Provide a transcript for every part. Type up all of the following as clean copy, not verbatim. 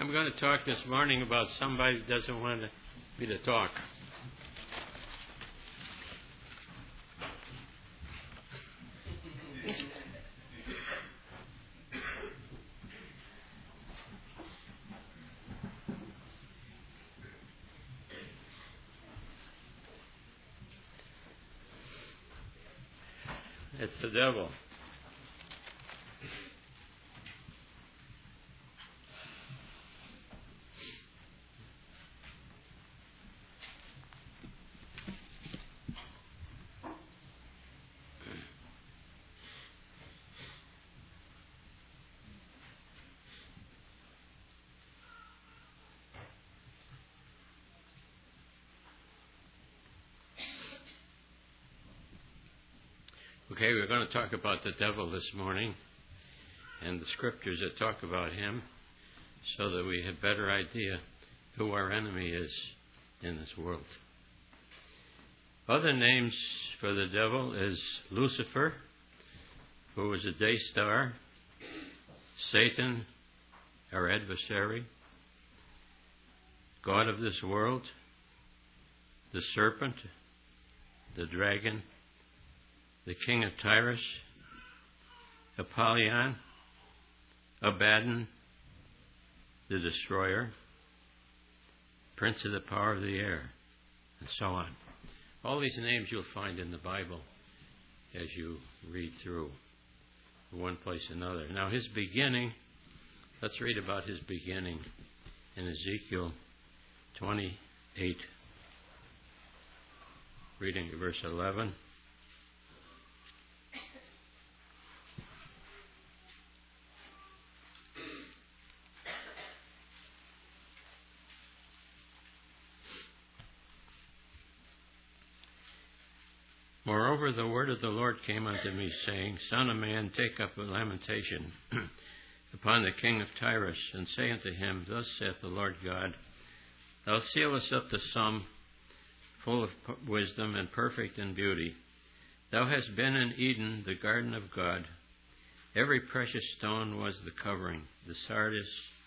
I'm going to talk this morning about somebody who doesn't want me to talk. It's the devil. Okay, we're going to talk about the devil this morning and the scriptures that talk about him so that we have a better idea who our enemy is in this world. Other names for the devil is Lucifer, who is a day star, Satan, our adversary, God of this world, the serpent, the dragon, the king of Tyrus, Apollyon, Abaddon, the destroyer, prince of the power of the air, and so on. All these names you'll find in the Bible as you read through one place or another. Now his beginning, let's read about his beginning in Ezekiel 28, reading verse 11. Moreover, the word of the Lord came unto me, saying, Son of man, take up a lamentation upon the king of Tyrus, and say unto him, Thus saith the Lord God, Thou sealest up the sum, full of wisdom and perfect in beauty. Thou hast been in Eden, the garden of God. Every precious stone was the covering, the sardius,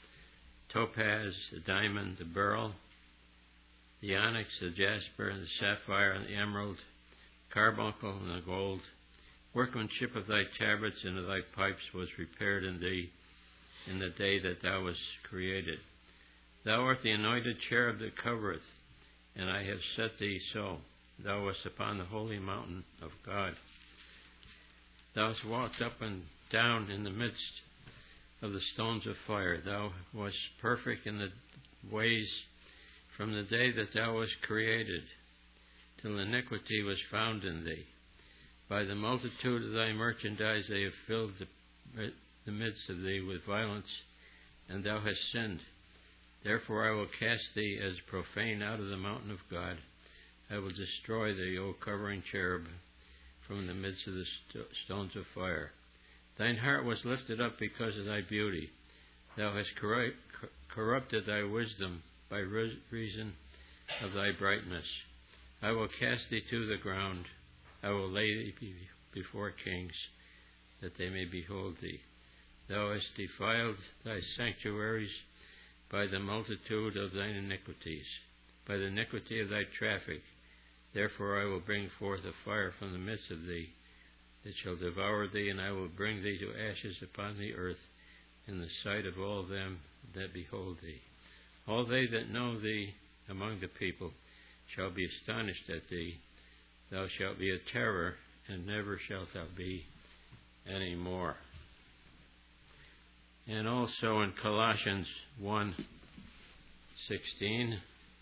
topaz, the diamond, the beryl, the onyx, the jasper, the sapphire, and the emerald, carbuncle and the gold. Workmanship of thy tabrets and of thy pipes was prepared in thee in the day that thou wast created. Thou art the anointed cherub that covereth, and I have set thee so. Thou wast upon the holy mountain of God. Thou hast walked up and down in the midst of the stones of fire. Thou wast perfect in the ways from the day that thou wast created, till iniquity was found in thee. By the multitude of thy merchandise they have filled the midst of thee with violence, and thou hast sinned. Therefore I will cast thee as profane out of the mountain of God. I will destroy thee, O covering cherub, from the midst of the stones of fire. Thine heart was lifted up because of thy beauty. Thou hast corrupted thy wisdom by reason of thy brightness. I will cast thee to the ground. I will lay thee before kings, that they may behold thee. Thou hast defiled thy sanctuaries by the multitude of thine iniquities, by the iniquity of thy traffic. Therefore I will bring forth a fire from the midst of thee, that shall devour thee, and I will bring thee to ashes upon the earth in the sight of all them that behold thee. All they that know thee among the people shall be astonished at thee. Thou shalt be a terror, and never shalt thou be any more. And also in Colossians 1:16,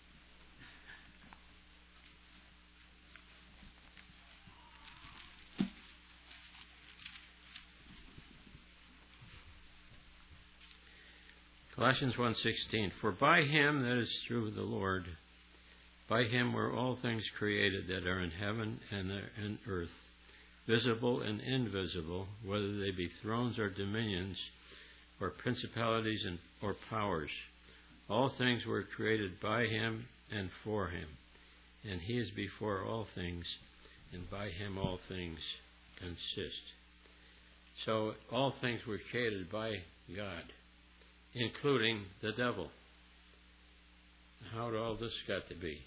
Colossians 1:16, For by him, that is through the Lord, by him were all things created that are in heaven and in earth, visible and invisible, whether they be thrones or dominions, or principalities or powers. All things were created by him and for him. And he is before all things, and by him all things consist. So all things were created by God. including the devil. How'd all this got to be?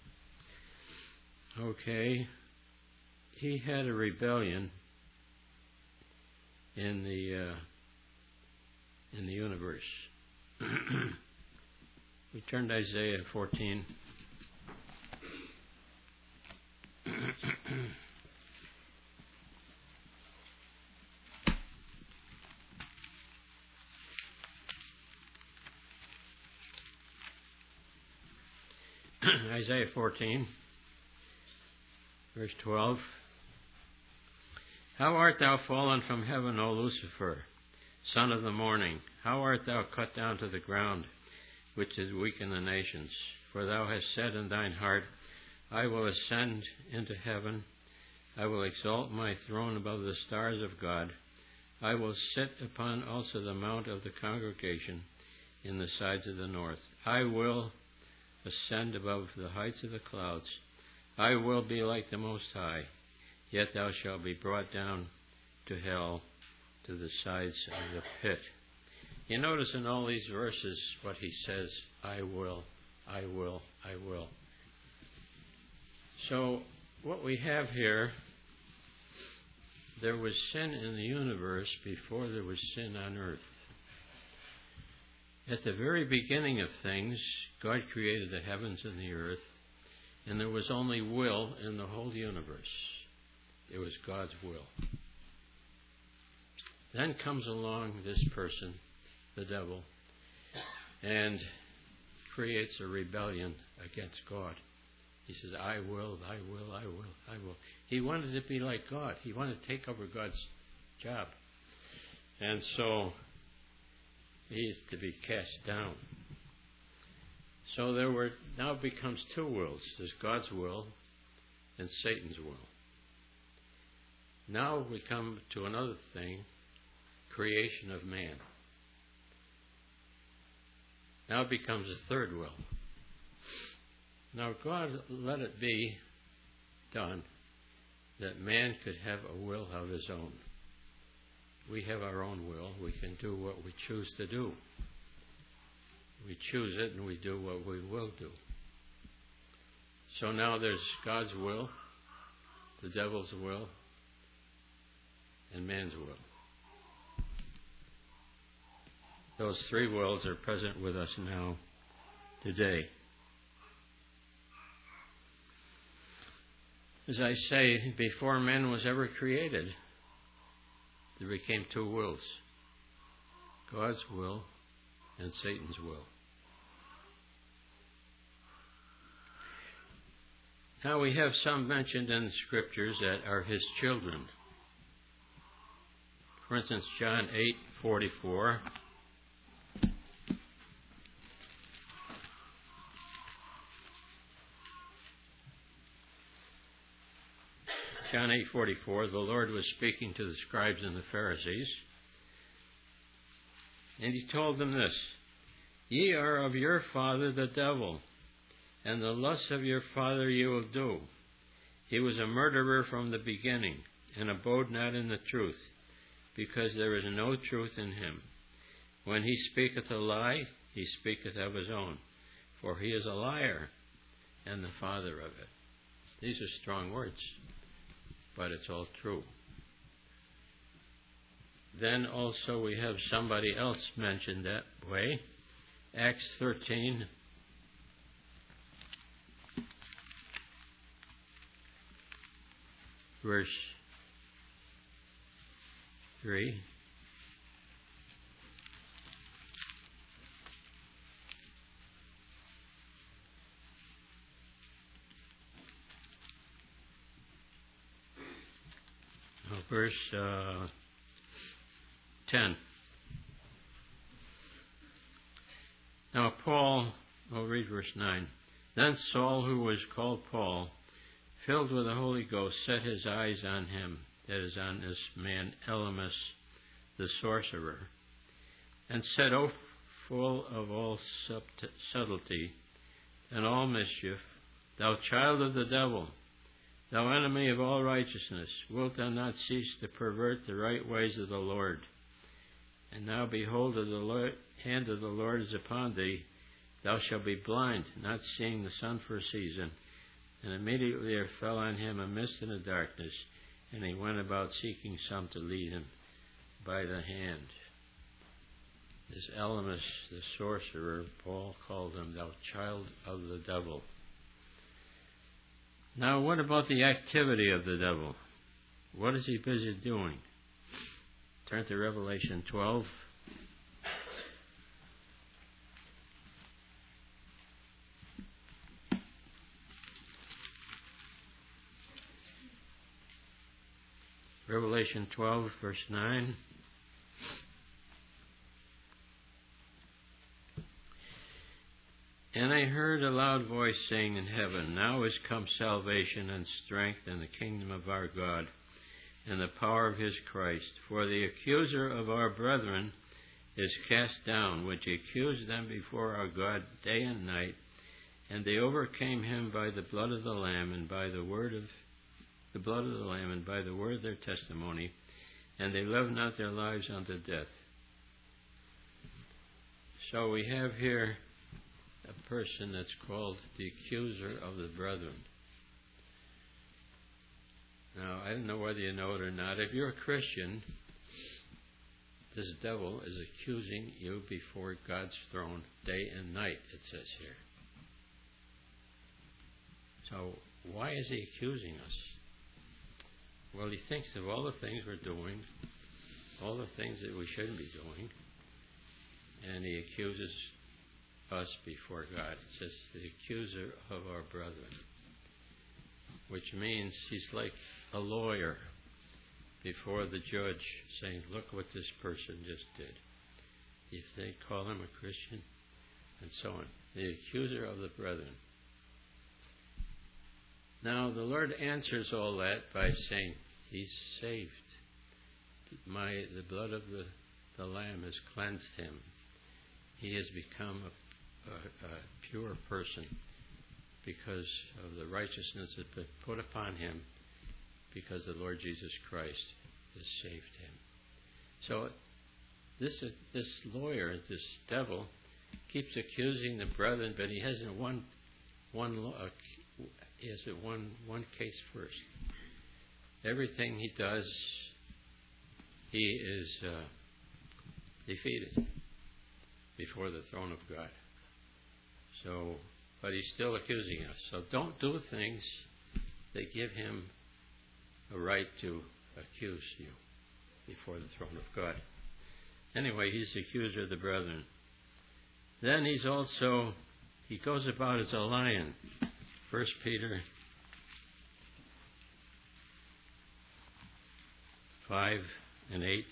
Okay, he had a rebellion in the universe. We turn to Isaiah 14. Isaiah 14, verse 12. How art thou fallen from heaven, O Lucifer, son of the morning? How art thou cut down to the ground, which did weaken the nations? For thou hast said in thine heart, I will ascend into heaven. I will exalt my throne above the stars of God. I will sit upon also the mount of the congregation in the sides of the north. I will ascend above the heights of the clouds. I will be like the Most High, yet thou shalt be brought down to hell, to the sides of the pit. You notice in all these verses what he says, I will, I will, I will. So what we have here, there was sin in the universe before there was sin on earth. At the very beginning of things, God created the heavens and the earth, and there was only will in the whole universe. It was God's will. Then comes along this person, the devil, and creates a rebellion against God. He says, I will, I will, I will, I will. He wanted to be like God. He wanted to take over God's job. And so he is to be cast down. So now becomes two wills. There's God's will and Satan's will. Now we come to another thing, creation of man. Now it becomes a third will. Now God let it be done that man could have a will of his own. We have our own will. We can do what we choose to do. We choose it and we do what we will do. So now there's God's will, the devil's will, and man's will. Those three wills are present with us now, today. As I say, before man was ever created, there became two wills, God's will and Satan's will. Now we have some mentioned in the Scriptures that are his children. For instance, John 8:44. John 8:44, the Lord was speaking to the scribes and the Pharisees, and he told them this, Ye are of your father the devil, and the lusts of your father you will do. He was a murderer from the beginning, and abode not in the truth, because there is no truth in him. When he speaketh a lie, he speaketh of his own, for he is a liar, and the father of it. These are strong words, but it's all true. Then also we have somebody else mentioned that way. Acts 13, verse 3. Verse 10. Now Paul, I'll read verse 9. Then Saul, who was called Paul, filled with the Holy Ghost, set his eyes on him, that is, on this man Elymas, the sorcerer, and said, O full of all subtlety and all mischief, thou child of the devil, thou enemy of all righteousness, wilt thou not cease to pervert the right ways of the Lord? And now behold, the hand of the Lord is upon thee. Thou shalt be blind, not seeing the sun for a season. And immediately there fell on him a mist and a darkness, and he went about seeking some to lead him by the hand. This Elymas, the sorcerer, Paul called him, thou child of the devil. Now, what about the activity of the devil? What is he busy doing? Turn to Revelation 12. Revelation 12, verse 9. And I heard a loud voice saying in heaven, now is come salvation and strength and the kingdom of our God and the power of his Christ. For the accuser of our brethren is cast down, which accused them before our God day and night. And they overcame him by the blood of the Lamb and by the word of their testimony, and they loved not their lives unto death. So we have here a person that's called the accuser of the brethren. Now, I don't know whether you know it or not. If you're a Christian, this devil is accusing you before God's throne day and night, it says here. So, why is he accusing us? Well, he thinks of all the things we're doing, all the things that we shouldn't be doing, and he accuses us before God. It says the accuser of our brethren, which means he's like a lawyer before the judge saying, look what this person just did. If they call him a Christian, and so on. The accuser of the brethren. Now, the Lord answers all that by saying, he's saved. The blood of the Lamb has cleansed him. He has become a pure person because of the righteousness that's been put upon him, because the Lord Jesus Christ has saved him. So, this lawyer, this devil, keeps accusing the brethren, but he has it one case first. Everything he does, he is defeated before the throne of God. So, but he's still accusing us. So don't do things that give him a right to accuse you before the throne of God. Anyway, he's the accuser of the brethren. Then he goes about as a lion. 1 Peter 5 and 8.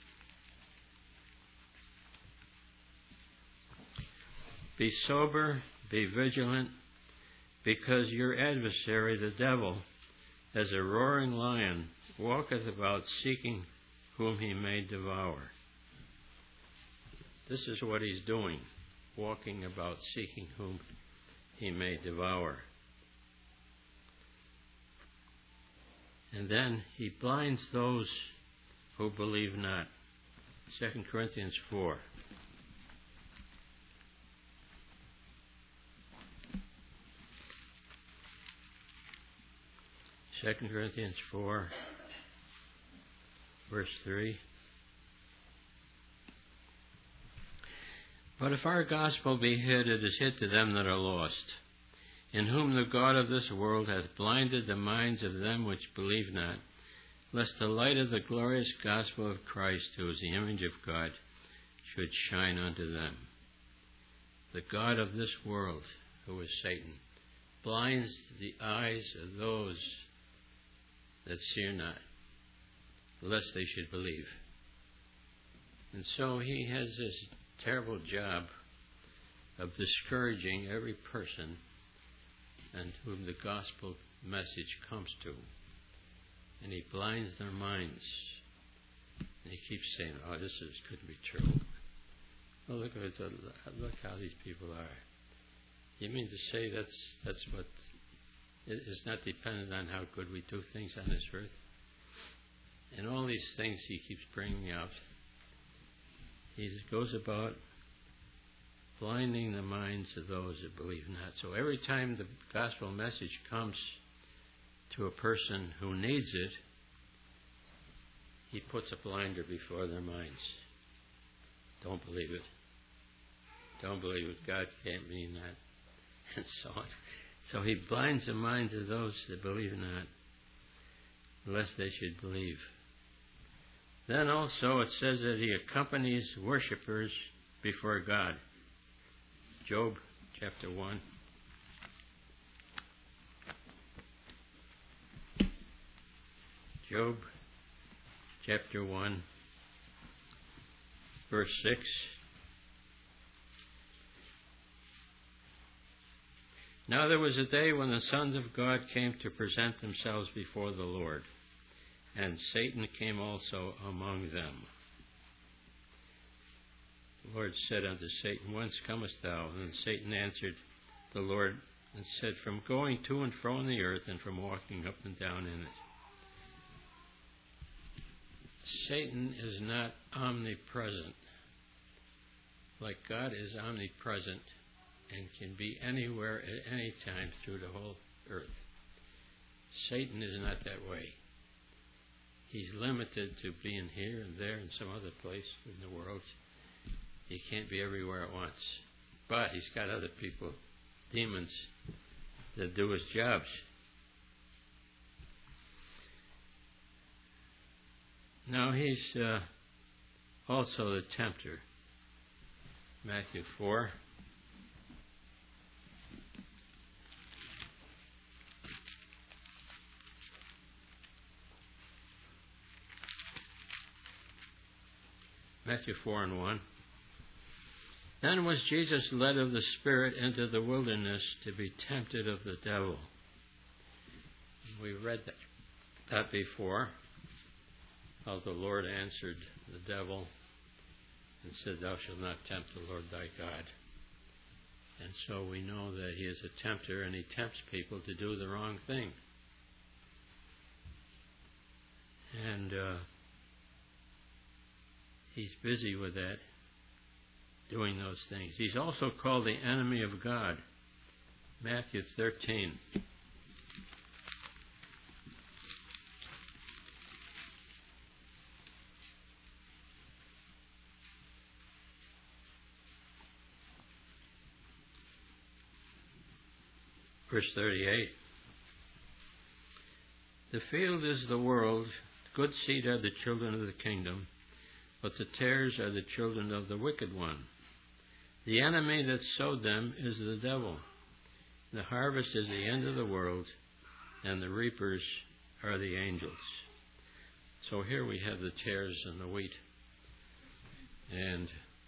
Be sober, be vigilant, because your adversary, the devil, as a roaring lion, walketh about seeking whom he may devour. This is what he's doing, walking about seeking whom he may devour. And then he blinds those who believe not. 2 Corinthians 4. 2 Corinthians 4, verse 3. But if our gospel be hid, it is hid to them that are lost, in whom the God of this world hath blinded the minds of them which believe not, lest the light of the glorious gospel of Christ, who is the image of God, should shine unto them. The God of this world, who is Satan, blinds the eyes of those that see not, lest they should believe. And so he has this terrible job of discouraging every person and whom the gospel message comes to. And he blinds their minds. And he keeps saying, oh, this couldn't be true. Oh, look how these people are. You mean to say that's what is not dependent on how good we do things on this earth? And all these things he keeps bringing out. He goes about blinding the minds of those that believe not. So every time the gospel message comes to a person who needs it, he puts a blinder before their minds. Don't believe it. Don't believe it. God can't mean that. And so on. So he blinds the minds of those that believe not, lest they should believe. Then also it says that he accompanies worshippers before God. Job chapter 1. Job chapter 1, verse 6. Now there was a day when the sons of God came to present themselves before the Lord, and Satan came also among them. The Lord said unto Satan, Whence comest thou? And Satan answered the Lord and said, From going to and fro in the earth, and from walking up and down in it. Satan is not omnipresent, like God is omnipresent and can be anywhere at any time through the whole earth. Satan is not that way. He's limited to being here and there and some other place in the world. He can't be everywhere at once. But he's got other people, demons, that do his jobs. Now he's also the tempter. Matthew 4. Matthew 4 and 1. Then was Jesus led of the Spirit into the wilderness to be tempted of the devil. We read that before. How the Lord answered the devil and said, Thou shalt not tempt the Lord thy God. And so we know that he is a tempter, and he tempts people to do the wrong thing. And he's busy with that, doing those things. He's also called the enemy of God. Matthew 13. Verse 38. The field is the world, good seed are the children of the kingdom, but the tares are the children of the wicked one. The enemy that sowed them is the devil. The harvest is the end of the world, and the reapers are the angels. So here we have the tares and the wheat. And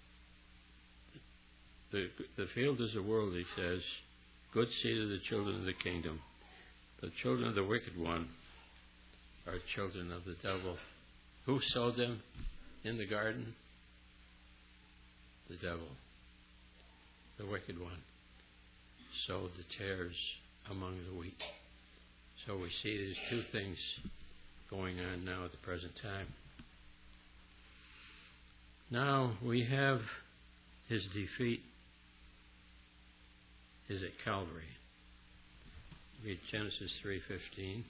the field is the world, he says, good seed of the children of the kingdom. The children of the wicked one are children of the devil. Who sowed them in the garden? The devil. The wicked one sowed the tares among the wheat. So we see these two things going on now at the present time. Now we have his defeat is at Calvary. Read Genesis 3:15.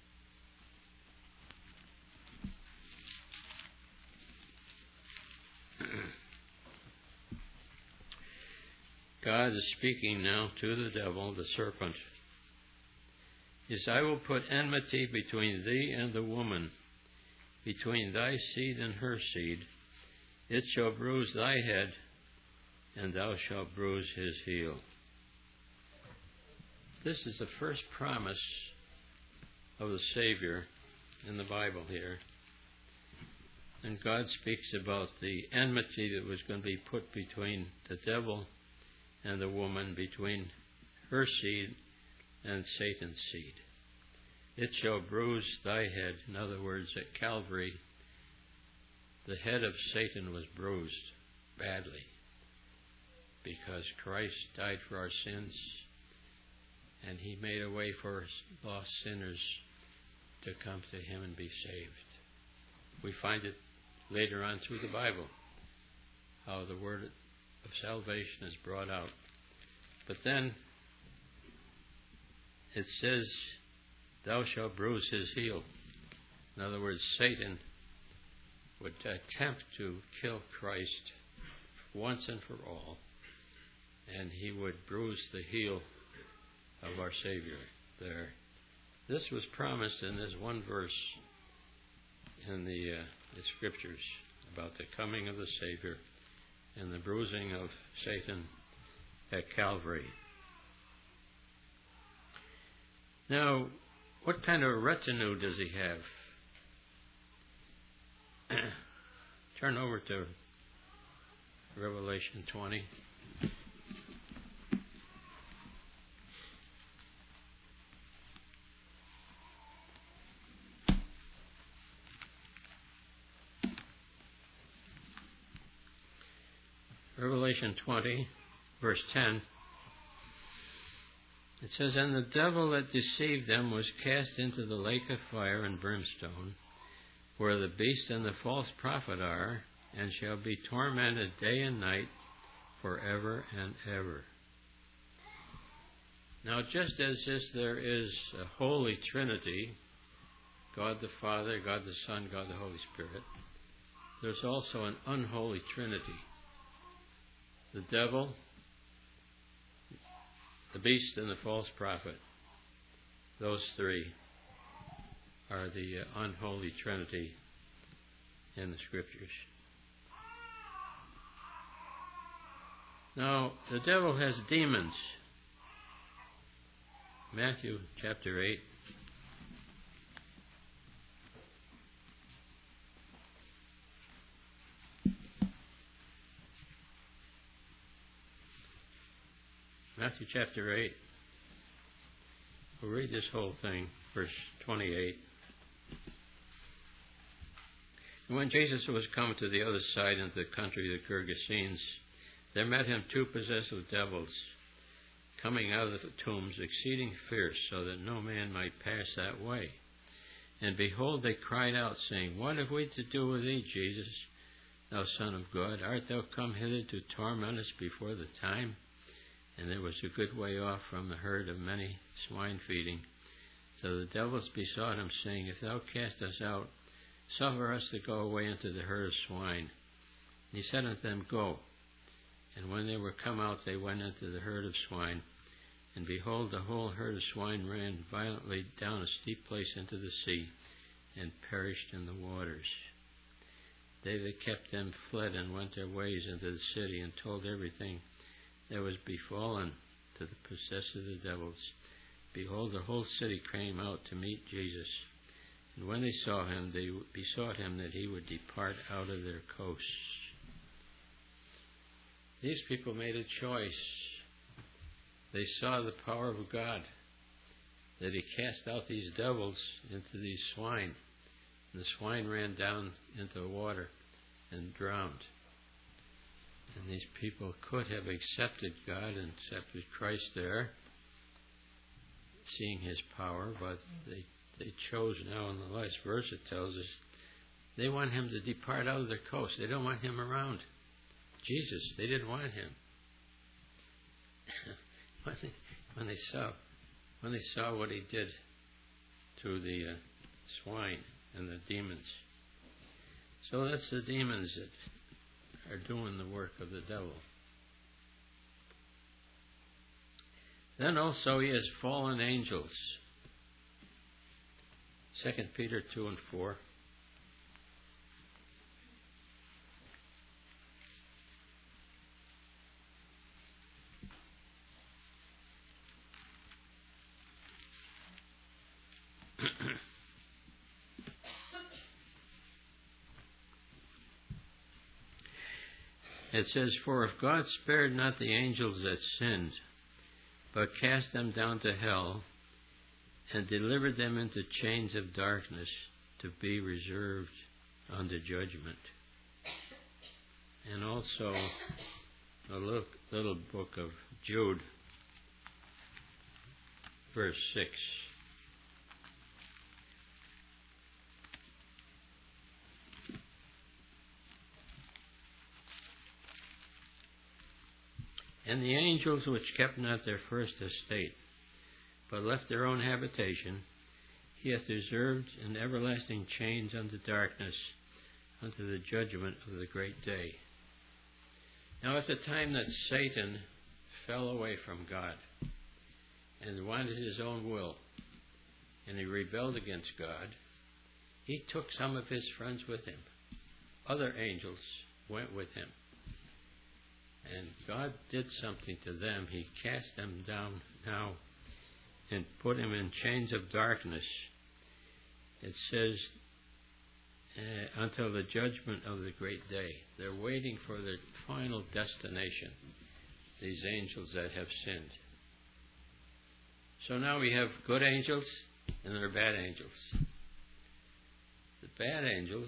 God is speaking now to the devil, the serpent. He says, I will put enmity between thee and the woman, between thy seed and her seed. It shall bruise thy head, and thou shalt bruise his heel. This is the first promise of the Savior in the Bible here. And God speaks about the enmity that was going to be put between the devil and the woman, between her seed and Satan's seed. It shall bruise thy head. In other words, at Calvary, the head of Satan was bruised badly because Christ died for our sins, and he made a way for lost sinners to come to him and be saved. We find it later on through the Bible, how the word of salvation is brought out. But then it says, thou shalt bruise his heel. In other words, Satan would attempt to kill Christ once and for all, and he would bruise the heel of our Savior there. This was promised in this one verse in the Scriptures about the coming of the Savior and the bruising of Satan at Calvary. Now, what kind of retinue does he have? Turn over to Revelation 20. Revelation 20, verse 10. It says, and the devil that deceived them was cast into the lake of fire and brimstone, where the beast and the false prophet are, and shall be tormented day and night forever and ever. Now, just as there is a Holy Trinity, God the Father, God the Son, God the Holy Spirit, there's also an unholy Trinity. The devil, the beast, and the false prophet. Those three are the unholy Trinity in the Scriptures. Now, the devil has demons. Matthew chapter 8. Matthew chapter 8. We'll read this whole thing, verse 28. And when Jesus was come to the other side into the country of the Gergesenes, there met him two possessed with devils, coming out of the tombs, exceeding fierce, so that no man might pass that way. And behold, they cried out, saying, what have we to do with thee, Jesus, thou Son of God? Art thou come hither to torment us before the time? And there was a good way off from the herd of many swine feeding. So the devils besought him, saying, if thou cast us out, suffer us to go away into the herd of swine. And he said unto them, go. And when they were come out, they went into the herd of swine. And behold, the whole herd of swine ran violently down a steep place into the sea, and perished in the waters. They that kept them fled and went their ways into the city, and told everything that was befallen to the possessed of the devils. Behold, the whole city came out to meet Jesus. And when they saw him, they besought him that he would depart out of their coasts. These people made a choice. They saw the power of God, that he cast out these devils into these swine. And the swine ran down into the water and drowned. And these people could have accepted God and accepted Christ there, seeing his power, but they chose now. In the last verse it tells us they want him to depart out of their coast. They don't want him around. Jesus, they didn't want him. when they saw what he did to the swine and the demons. So that's the demons that are doing the work of the devil. Then also he has fallen angels. 2 Peter 2 and 4. It says, for if God spared not the angels that sinned, but cast them down to hell, and delivered them into chains of darkness to be reserved unto judgment. And also a little book of Jude, verse 6. And the angels which kept not their first estate, but left their own habitation, he hath reserved in everlasting chains unto darkness, unto the judgment of the great day. Now at the time that Satan fell away from God and wanted his own will, and he rebelled against God, he took some of his friends with him. Other angels went with him. And God did something to them. He cast them down now and put them in chains of darkness. It says, until the judgment of the great day. They're waiting for their final destination, these angels that have sinned. So now we have good angels and there are bad angels. The bad angels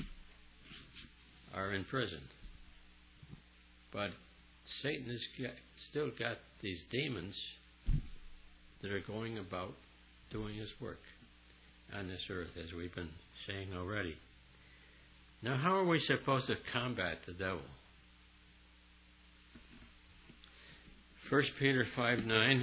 are in prison. But Satan has still got these demons that are going about doing his work on this earth, as we've been saying already. Now, how are we supposed to combat the devil? 1 Peter 5:9.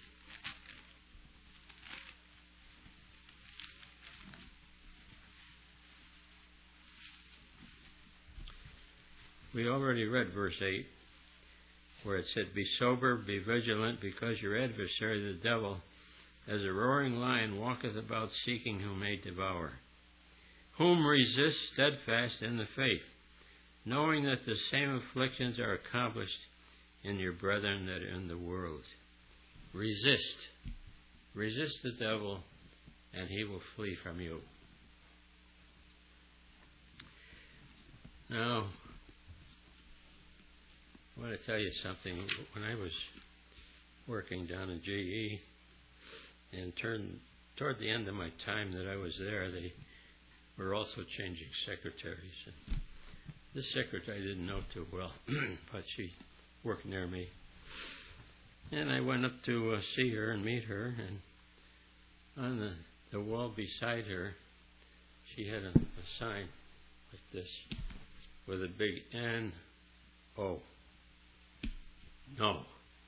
We already read verse 8, where it said, Be sober, be vigilant, because your adversary, the devil, as a roaring lion, walketh about seeking whom may devour. Whom resist steadfast in the faith, knowing that the same afflictions are accomplished in your brethren that are in the world. Resist. Resist the devil, and he will flee from you. Now, I want to tell you something. When I was working down in GE, and toward the end of my time that I was there, they were also changing secretaries. And this secretary I didn't know too well, but she worked near me. And I went up to see her and meet her, and on the wall beside her, she had a sign like this with a big N-O. No.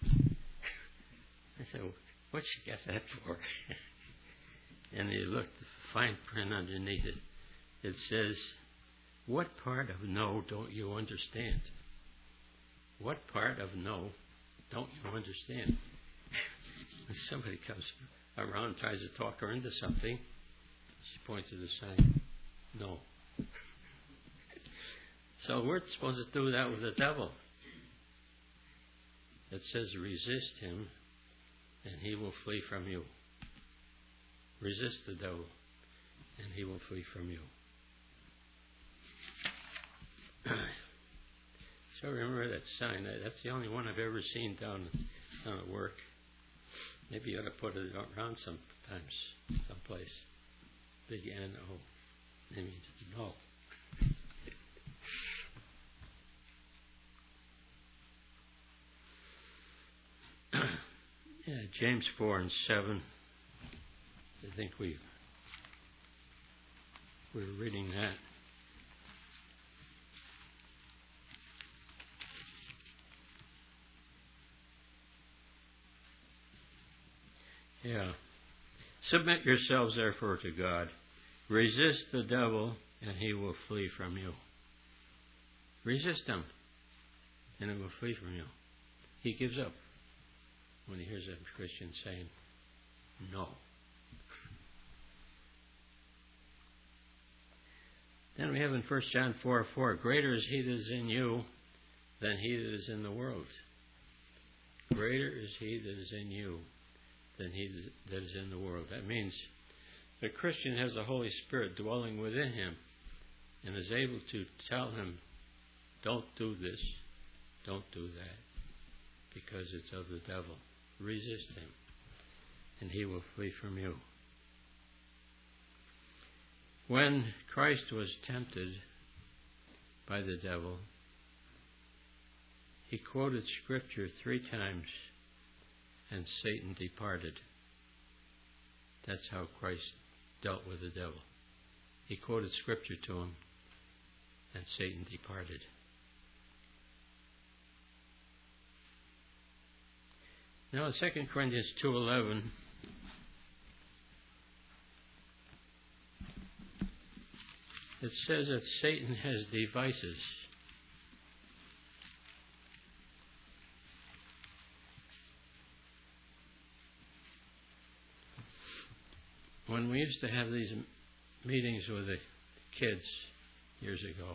I said, what's she got that for? And he looked, the fine print underneath it. It says, what part of no don't you understand? What part of no don't you understand? When somebody comes around and tries to talk her into something, she points to the sign, no. So we're supposed to do that with the devil. It says, resist him, and he will flee from you. Resist the devil, and he will flee from you. So remember that sign. That's the only one I've ever seen down at work. Maybe you ought to put it around sometimes, someplace. Big N-O. That means no. Yeah, James 4:7. I think we're reading that. Yeah. Submit yourselves therefore to God. Resist the devil, and he will flee from you. Resist him, and he will flee from you. He gives up when he hears a Christian saying no. Then we have in 1 John 4:4, greater is he that is in you than he that is in the world. Greater is he that is in you than he that is in the world. That means the Christian has the Holy Spirit dwelling within him and is able to tell him, don't do this, don't do that, because it's of the devil. Resist him, and he will flee from you. When Christ was tempted by the devil, he quoted Scripture 3 times, and Satan departed. That's how Christ dealt with the devil. He quoted Scripture to him, and Satan departed. Now in 2 Corinthians 2:11, it says that Satan has devices. When we used to have these meetings with the kids years ago,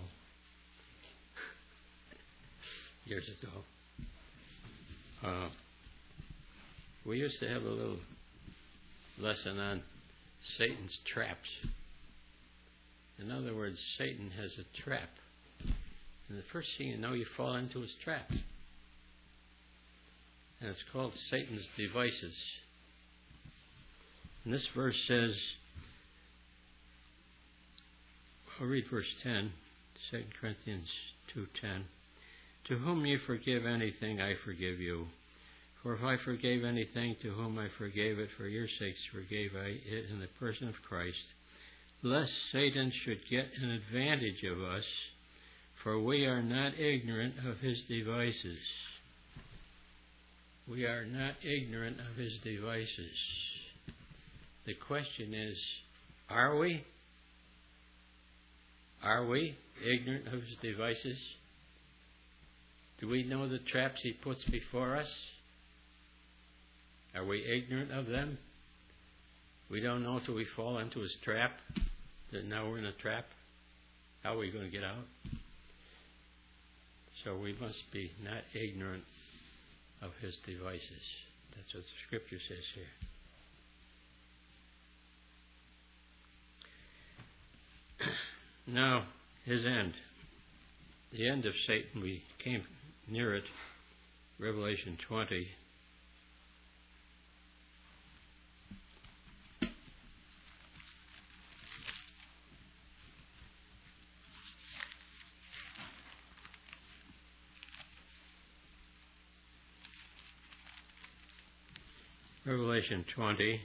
we used to have a little lesson on Satan's traps. In other words, Satan has a trap. And the first thing you know, you fall into his trap. And it's called Satan's devices. And this verse says, I'll read verse 10, 2 Corinthians 2:10. To whom you forgive anything, I forgive you. For if I forgave anything, to whom I forgave it, for your sakes forgave I it in the person of Christ, lest Satan should get an advantage of us, for we are not ignorant of his devices. We are not ignorant of his devices. The question is, are we? Are we ignorant of his devices? Do we know the traps he puts before us? Are we ignorant of them? We don't know till we fall into his trap, that now we're in a trap. How are we going to get out? So we must be not ignorant of his devices. That's what the scripture says here. Now, his end. The end of Satan, we came near it. Revelation 20. Revelation 20.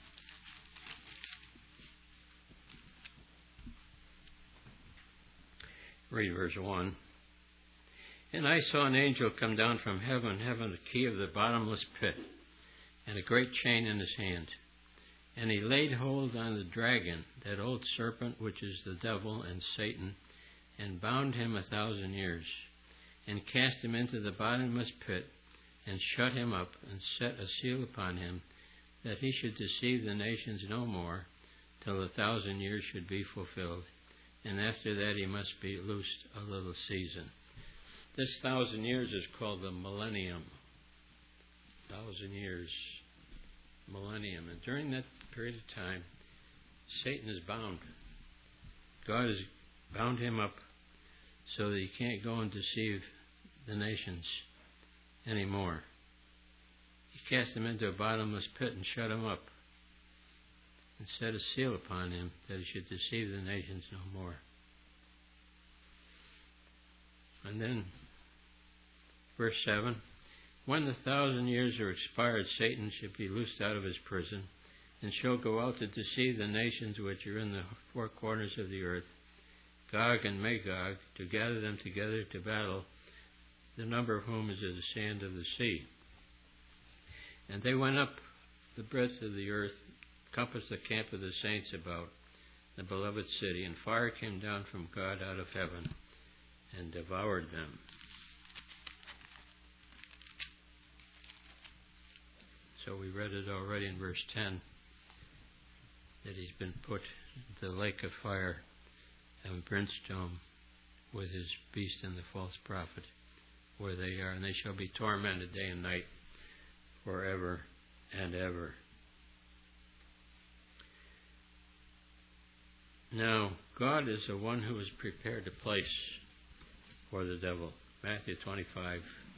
Read verse 1. And I saw an angel come down from heaven, having the key of the bottomless pit, and a great chain in his hand. And he laid hold on the dragon, that old serpent which is the devil and Satan, and bound him 1,000 years, and cast him into the bottomless pit, and shut him up, and set a seal upon him, that he should deceive the nations no more, till 1,000 years should be fulfilled. And after that he must be loosed a little season. This 1,000 years is called the millennium. 1,000 years, millennium. And during that period of time, Satan is bound. God has bound him up so that he can't go and deceive the nations anymore. He cast him into a bottomless pit and shut him up, and set a seal upon him, that he should deceive the nations no more. And then, verse 7, when the 1,000 years are expired, Satan shall be loosed out of his prison, and shall go out to deceive the nations which are in the four corners of the earth, Gog and Magog, to gather them together to battle, the number of whom is as the sand of the sea. And they went up the breadth of the earth, compassed the camp of the saints about the beloved city, and fire came down from God out of heaven and devoured them. So we read it already in verse 10, that he's been put into the lake of fire and brimstone with his beast and the false prophet, where they are, and they shall be tormented day and night forever and ever. Now, God is the one who has prepared a place for the devil. Matthew 25.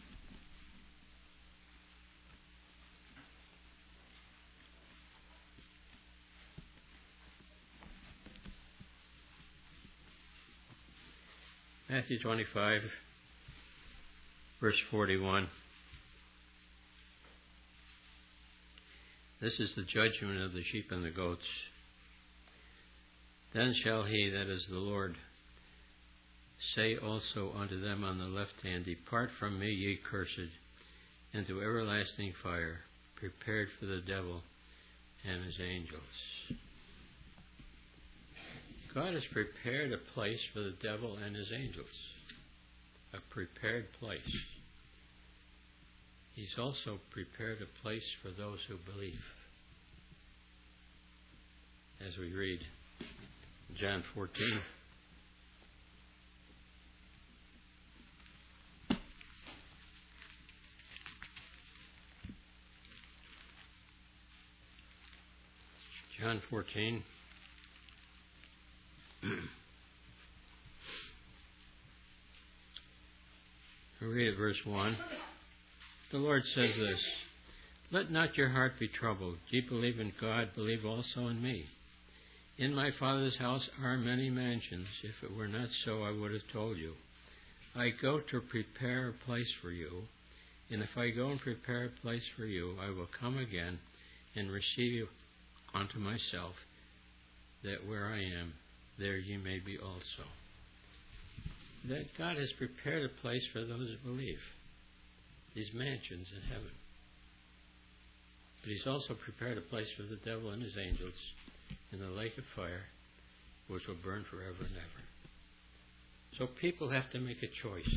Matthew 25, verse 41. This is the judgment of the sheep and the goats. Then shall he, that is the Lord, say also unto them on the left hand, Depart from me, ye cursed, into everlasting fire, prepared for the devil and his angels. God has prepared a place for the devil and his angels. A prepared place. He's also prepared a place for those who believe. As we read John 14. John 14. We read at verse 1. The Lord says this, "Let not your heart be troubled. Ye believe in God, believe also in me. In my Father's house are many mansions. If it were not so, I would have told you. I go to prepare a place for you. And if I go and prepare a place for you, I will come again and receive you unto myself, that where I am, there ye may be also." That God has prepared a place for those who believe. These mansions in heaven. But He's also prepared a place for the devil and his angels in the lake of fire, which will burn forever and ever. So people have to make a choice.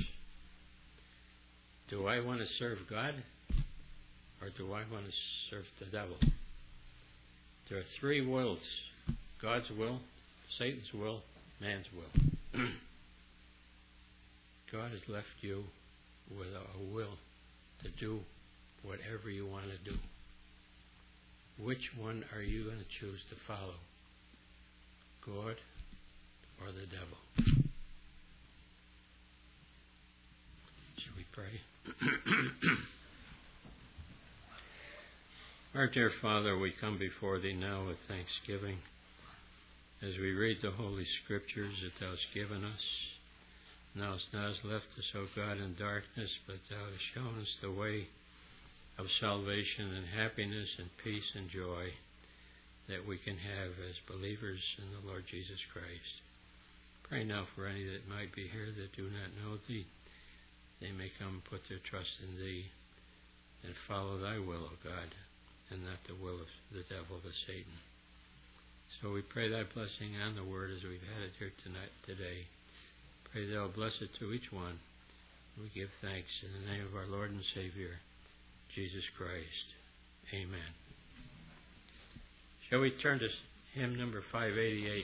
Do I want to serve God, or do I want to serve the devil? There are three wills: God's will, Satan's will, man's will. God has left you with a will to do whatever you want to do. Which one are you going to choose to follow? God or the devil? Shall we pray? Our dear Father, we come before Thee now with thanksgiving as we read the Holy Scriptures that Thou hast given us. Thou hast not left us, O God, in darkness, but Thou hast shown us the way of salvation and happiness and peace and joy that we can have as believers in the Lord Jesus Christ. Pray now for any that might be here that do not know Thee. They may come put their trust in Thee and follow Thy will, O God, and not the will of the devil, of Satan. So we pray Thy blessing on the Word as we've had it here today. Pray Thou bless it to each one. We give thanks in the name of our Lord and Savior, Jesus Christ. Amen. Shall we turn to hymn number 588?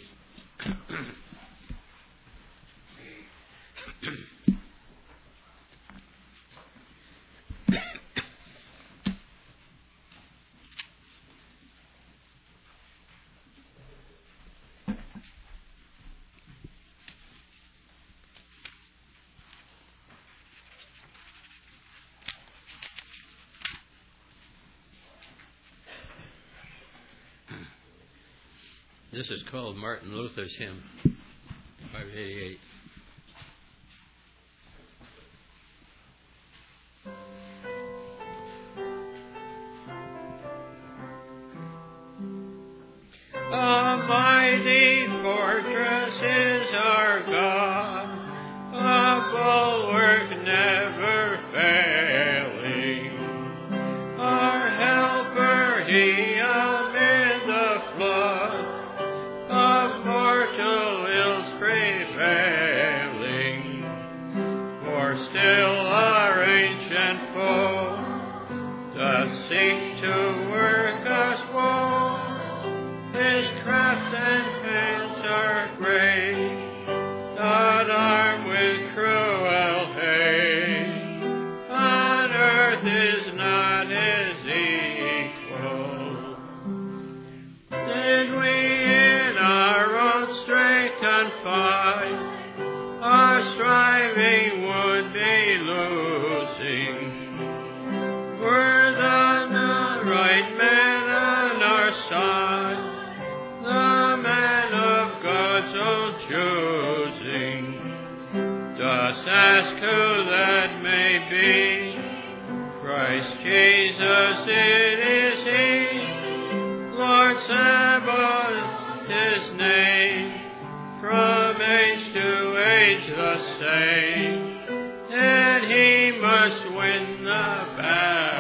This is called Martin Luther's hymn, 588. A mighty fortress is our God, a bulwark never failing. Our helper, He amid the flood of mortal ills prevailing. For still our ancient foe doth seek to work us woe. His craft and hands are great, not armed with cruel hate. On earth is not his equal. Did we in our own strength confide, our striving would be losing. Were the right man on our side, the man of God's own choosing, dost ask who that may be? Christ Jesus it is He, Lord Sabaoth His name, from age to age the same, and He must win the battle.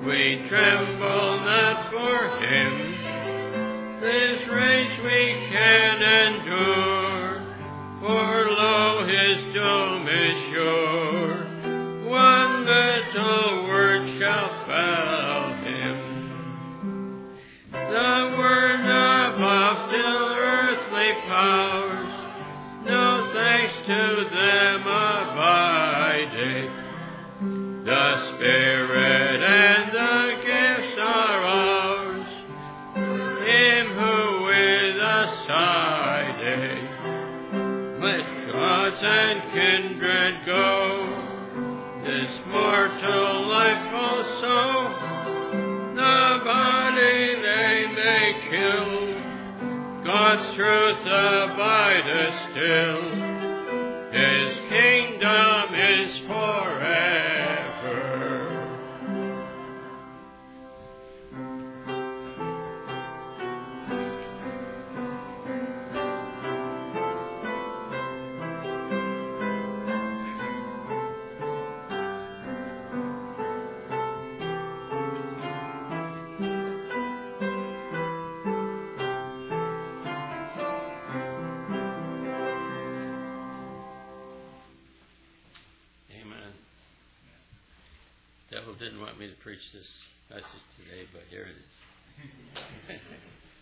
We tremble not for him. This race we can endure, for lo, his doom is sure. One little word shall fell him. The word above still earthly powers, no thanks to them abiding. The Spirit and the gifts are ours, him who with us siding. Let gods and kindred go, this mortal life also, the body they may kill, God's truth abideth still, his kingdom is forever. Devil didn't want me to preach this message today, but here it is.